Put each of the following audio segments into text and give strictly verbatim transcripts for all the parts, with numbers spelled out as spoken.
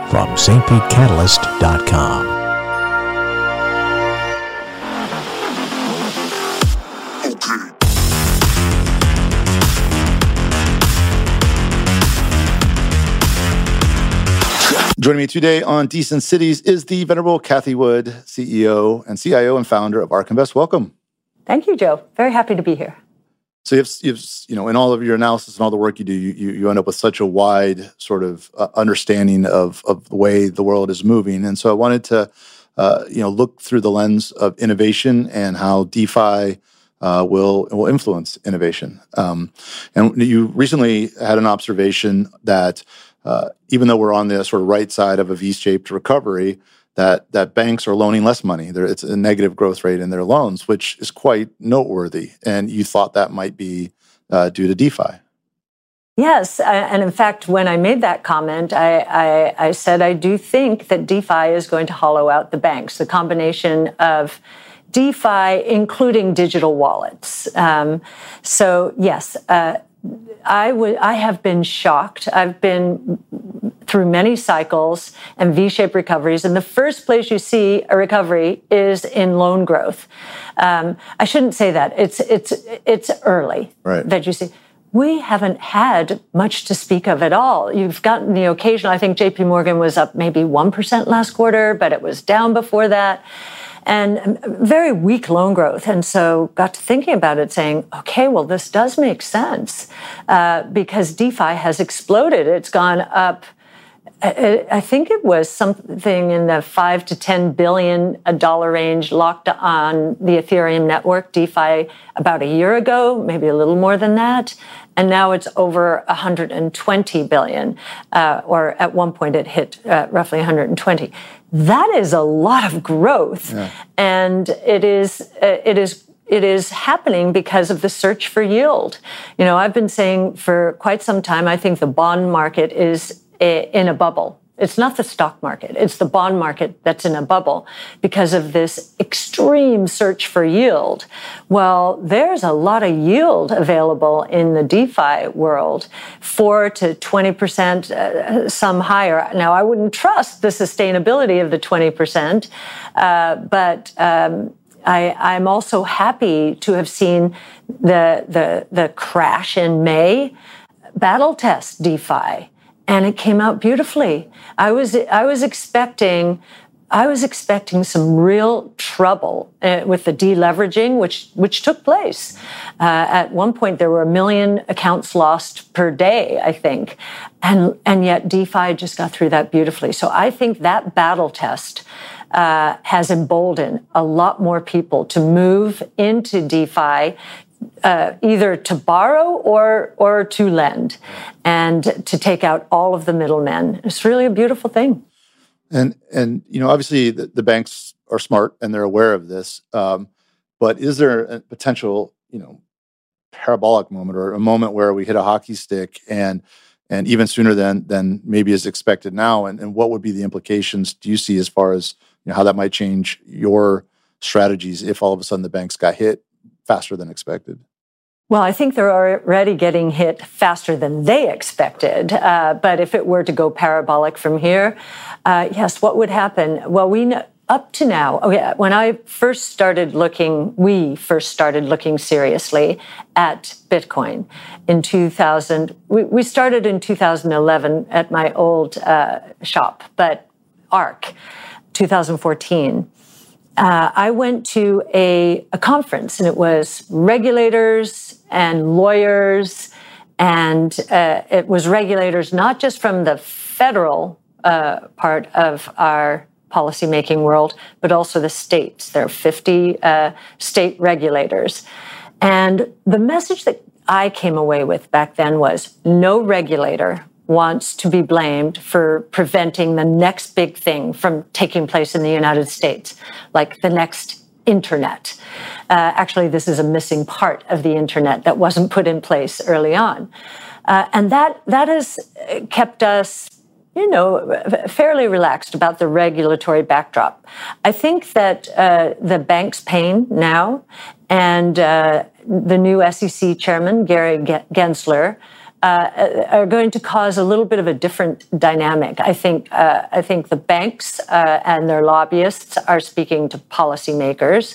from Saint Pete Catalyst dot com. Joining me today on Decent Cities is the venerable Cathie Wood, C E O and C I O and founder of ARK Invest. Welcome. Thank you, Joe. Very happy to be here. So you've, you've, you know, in all of your analysis and all the work you do, you, you end up with such a wide sort of uh, understanding of, of the way the world is moving. And so I wanted to, uh, you know, look through the lens of innovation and how DeFi uh, will will influence innovation. Um, and you recently had an observation that uh, even though we're on the sort of right side of a V-shaped recovery, that that banks are loaning less money. There, it's a negative growth rate in their loans, which is quite noteworthy. And you thought that might be uh, due to DeFi. Yes, and in fact, when I made that comment, I, I, I said I do think that DeFi is going to hollow out the banks. The combination of DeFi, including digital wallets. Um, so yes, uh, I would. I have been shocked. I've been through many cycles and V-shaped recoveries, and the first place you see a recovery is in loan growth. Um, I shouldn't say that. It's it's it's early right. that you see. We haven't had much to speak of at all. You've gotten the occasional. I think J P Morgan was up maybe one percent last quarter, but it was down before that. And very weak loan growth. And so got to thinking about it saying, okay, well, this does make sense uh, because DeFi has exploded. It's gone up. I think it was something in the five to ten billion dollar range locked on the Ethereum network, DeFi, about a year ago, maybe a little more than that. And now it's over one hundred twenty billion, uh, or at one point it hit uh, roughly one hundred twenty. That is a lot of growth, yeah. and it is uh, it is it is happening because of the search for yield. You know, I've been saying for quite some time, I think the bond market is in a bubble. It's not the stock market. It's the bond market that's in a bubble because of this extreme search for yield. Well, there's a lot of yield available in the DeFi world, four to twenty percent, uh, some higher. Now, I wouldn't trust the sustainability of the twenty percent, uh, but um, I, I'm also happy to have seen the, the, the crash in May battle test DeFi. And it came out beautifully. I was I was expecting I was expecting some real trouble uh, with the deleveraging, which which took place. Uh, at one point, there were a million accounts lost per day, I think, and and yet DeFi just got through that beautifully. So I think that battle test uh, has emboldened a lot more people to move into DeFi. Uh, either to borrow or or to lend, and to take out all of the middlemen. It's really a beautiful thing. And and you know, obviously the, the banks are smart and they're aware of this. Um, but is there a potential, you know, parabolic moment or a moment where we hit a hockey stick and and even sooner than than maybe is expected now? And, and what would be the implications do you see as far as you know, how that might change your strategies if all of a sudden the banks got hit faster than expected? Well, I think they're already getting hit faster than they expected. Uh, but if it were to go parabolic from here, uh, yes, what would happen? Well, we know up to now, oh yeah, when I first started looking, we first started looking seriously at Bitcoin in two thousand. We, we started in two thousand eleven at my old uh, shop, but ARK, two thousand fourteen. Uh, I went to a, a conference, and it was regulators and lawyers, and uh, it was regulators not just from the federal uh, part of our policymaking world, but also the states. There are fifty uh, state regulators. And the message that I came away with back then was no regulator wants to be blamed for preventing the next big thing from taking place in the United States, like the next internet. Uh, actually, this is a missing part of the internet that wasn't put in place early on. Uh, and that that has kept us, you know, fairly relaxed about the regulatory backdrop. I think that uh, the bank's pain now and uh, the new S E C chairman, Gary Gensler, uh, are going to cause a little bit of a different dynamic. I think uh, I think the banks uh, and their lobbyists are speaking to policymakers,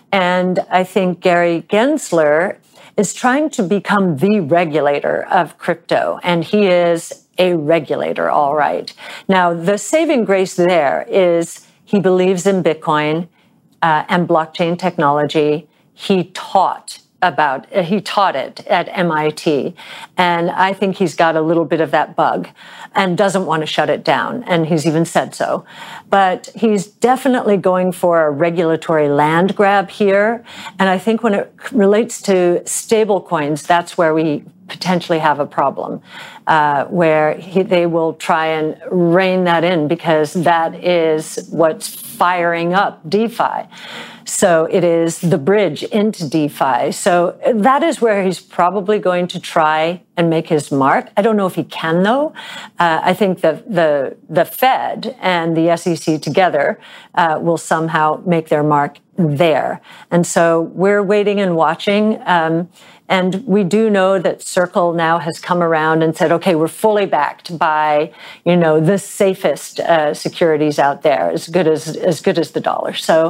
and I think Gary Gensler is trying to become the regulator of crypto, and he is a regulator, all right. Now, the saving grace there is he believes in Bitcoin uh, and blockchain technology. He taught about, he taught it at M I T. And I think he's got a little bit of that bug and doesn't want to shut it down. And he's even said so. But he's definitely going for a regulatory land grab here. And I think when it relates to stable coins, that's where we potentially have a problem, uh, where he, they will try and rein that in because that is what's firing up DeFi. So it is the bridge into DeFi. So that is where he's probably going to try and make his mark. I don't know if he can, though. Uh, I think the, the the Fed and the S E C together uh, will somehow make their mark there. And so we're waiting and watching. Um, and we do know that Circle now has come around and said, okay, we're fully backed by, you know, the safest uh, securities out there, as good as as good as the dollar. So.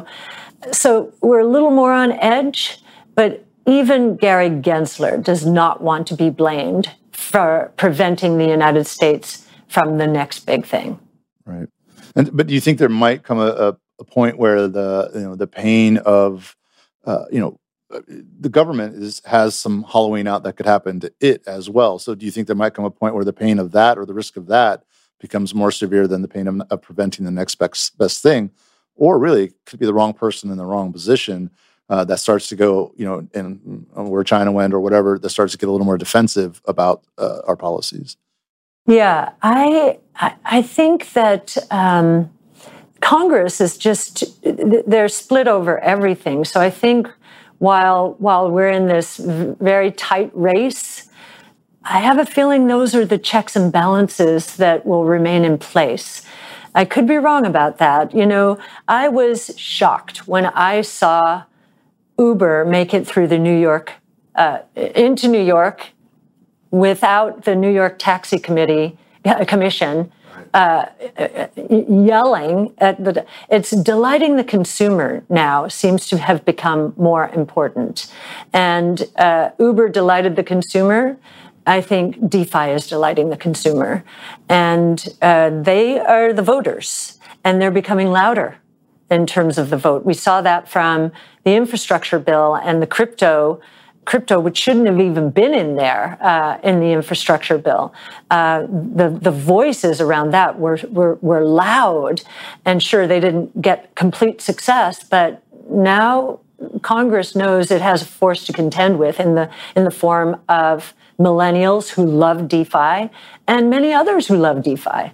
So we're a little more on edge, but even Gary Gensler does not want to be blamed for preventing the United States from the next big thing. Right. And but do you think there might come a, a point where the you know the pain of uh, you know the government is has some hollowing out that could happen to it as well? So do you think there might come a point where the pain of that or the risk of that becomes more severe than the pain of, of preventing the next best, best thing? Or really, it could be the wrong person in the wrong position uh, that starts to go, you know, in, in where China went or whatever, that starts to get a little more defensive about uh, our policies. Yeah, I I think that um, Congress is just, they're split over everything. So I think while while we're in this very tight race, I have a feeling those are the checks and balances that will remain in place. I could be wrong about that. You know, I was shocked when I saw Uber make it through the New York, uh, into New York without the New York Taxi Committee, uh, Commission uh, yelling at the, it's delighting the consumer now seems to have become more important. And uh, Uber delighted the consumer. I think DeFi is delighting the consumer, and uh, they are the voters, and they're becoming louder in terms of the vote. We saw that from the infrastructure bill and the crypto, crypto, which shouldn't have even been in there uh, in the infrastructure bill. Uh, the the voices around that were, were were loud, and sure, they didn't get complete success, but now Congress knows it has a force to contend with in the in the form of millennials who love DeFi and many others who love DeFi.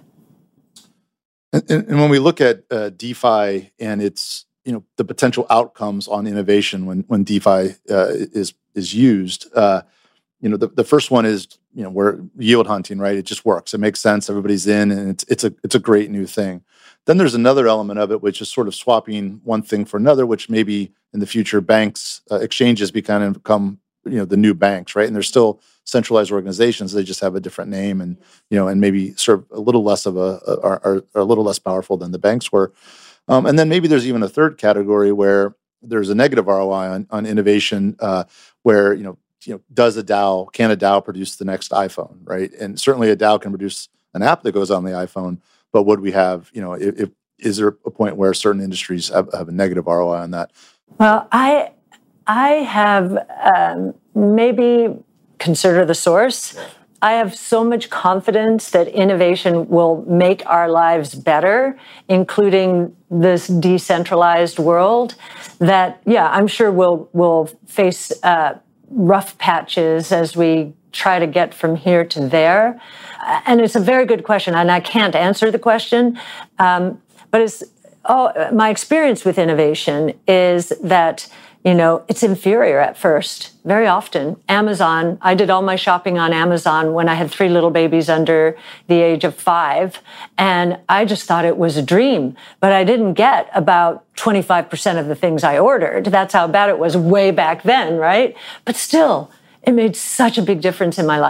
And, and when we look at uh, DeFi and its, you know, the potential outcomes on innovation when when DeFi uh, is is used, uh, you know, the, the first one is, you know, we're yield hunting, right? It just works. It makes sense. Everybody's in, and it's it's a it's a great new thing. Then there's another element of it, which is sort of swapping one thing for another, which maybe in the future banks, uh, exchanges become become you know the new banks, right? And they're still centralized organizations. They just have a different name, and you know, and maybe serve a little less of a are, are, are a little less powerful than the banks were. Um, and then maybe there's even a third category where there's a negative R O I on, on innovation, uh, where you know, you know, does a DAO can a DAO produce the next iPhone, right? And certainly a DAO can produce an app that goes on the iPhone, but would we have, you know, if, if is there a point where certain industries have, have a negative R O I on that? Well, I I have um, maybe consider the source. I have so much confidence that innovation will make our lives better, including this decentralized world, that, yeah, I'm sure we'll, we'll face uh, rough patches as we try to get from here to there. And it's a very good question, and I can't answer the question. Um, but it's, oh, my experience with innovation is that, you know, it's inferior at first, very often. Amazon, I did all my shopping on Amazon when I had three little babies under the age of five, and I just thought it was a dream. But I didn't get about twenty-five percent of the things I ordered. That's how bad it was way back then, right? But still, it made such a big difference in my life.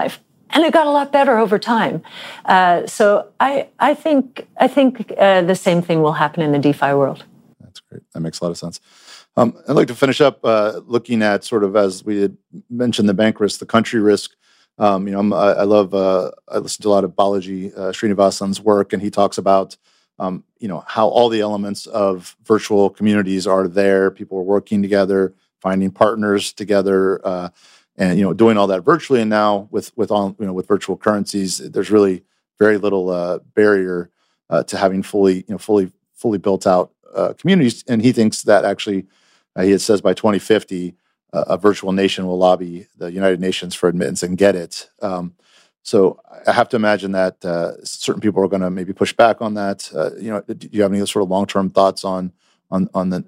And it got a lot better over time. Uh, so I, I think, I think uh, the same thing will happen in the DeFi world. That's great. That makes a lot of sense. Um, I'd like to finish up uh, looking at sort of, as we had mentioned, the bank risk, the country risk. Um, you know, I'm, I, I love, uh, I listen to a lot of Balaji uh, Srinivasan's work, and he talks about, um, you know, how all the elements of virtual communities are there. People are working together, finding partners together, uh, and, you know, doing all that virtually. And now with, with all, you know, with virtual currencies, there's really very little uh, barrier uh, to having fully, you know, fully, fully built out uh, communities. And he thinks that actually, Uh, he says by twenty fifty, uh, a virtual nation will lobby the United Nations for admittance and get it. Um, so I have to imagine that uh, certain people are going to maybe push back on that. Uh, you know, do you have any sort of long-term thoughts on on on the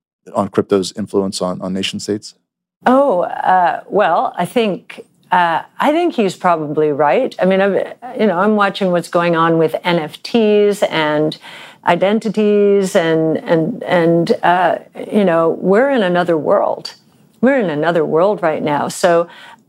on crypto's influence on on nation states? Oh uh, well, I think uh, I think he's probably right. I mean, I've, you know, I'm watching what's going on with N F Ts and identities, and and and uh, you know, we're in another world. We're in another world right now. So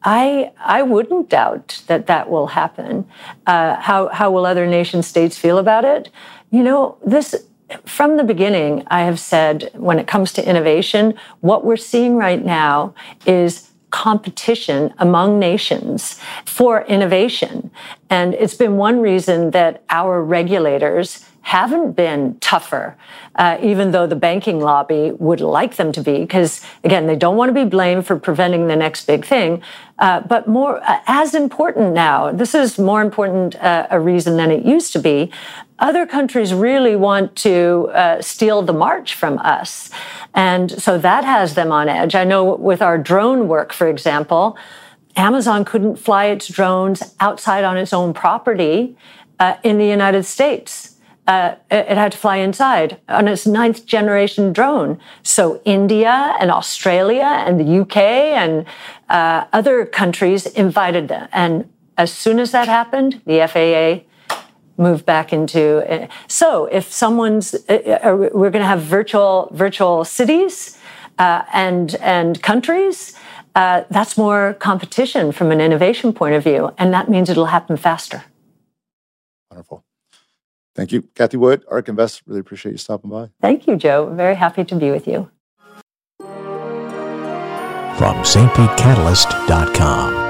I I wouldn't doubt that that will happen. Uh, how how will other nation states feel about it? You know, this from the beginning, I have said when it comes to innovation, what we're seeing right now is competition among nations for innovation, and it's been one reason that our regulators haven't been tougher, uh, even though the banking lobby would like them to be, because, again, they don't want to be blamed for preventing the next big thing. Uh, but more, uh, as important now, this is more important uh, a reason than it used to be, other countries really want to uh, steal the march from us. And so that has them on edge. I know with our drone work, for example, Amazon couldn't fly its drones outside on its own property uh, in the United States. Uh, it had to fly inside on its ninth generation drone. So India and Australia and the U K and uh, other countries invited them. And as soon as that happened, the F A A moved back into. Uh, so if someone's, uh, we're going to have virtual virtual cities uh, and and countries. Uh, that's more competition from an innovation point of view, and that means it'll happen faster. Wonderful. Thank you, Cathie Wood, ARK Invest. Really appreciate you stopping by. Thank you, Joe. Very happy to be with you. From St Pete Catalyst dot com.